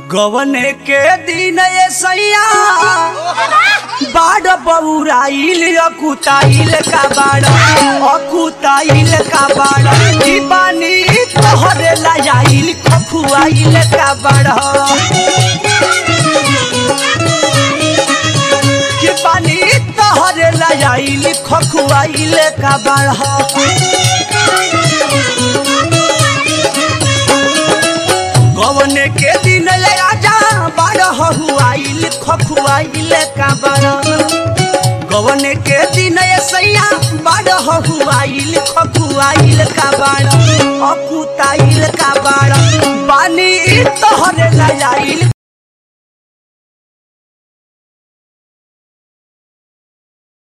गवने के दिन ये सैया बाड़ बउराइल अकुताइल का बाड़ अकुताइल का बाड़ दीवानी तोहरे लाइल खखुआइल का बाड़ दीवानी तोहरे लाइल खखुआइल का बाड़ गवने के दिन राजा बाड़ हुआइल खखुआइल का बाड़ गवने के दिन सैया बाड़ हुआइल खखुआइल का बाड़ अकुताइल का बाड़ पानी तोहरे लाइल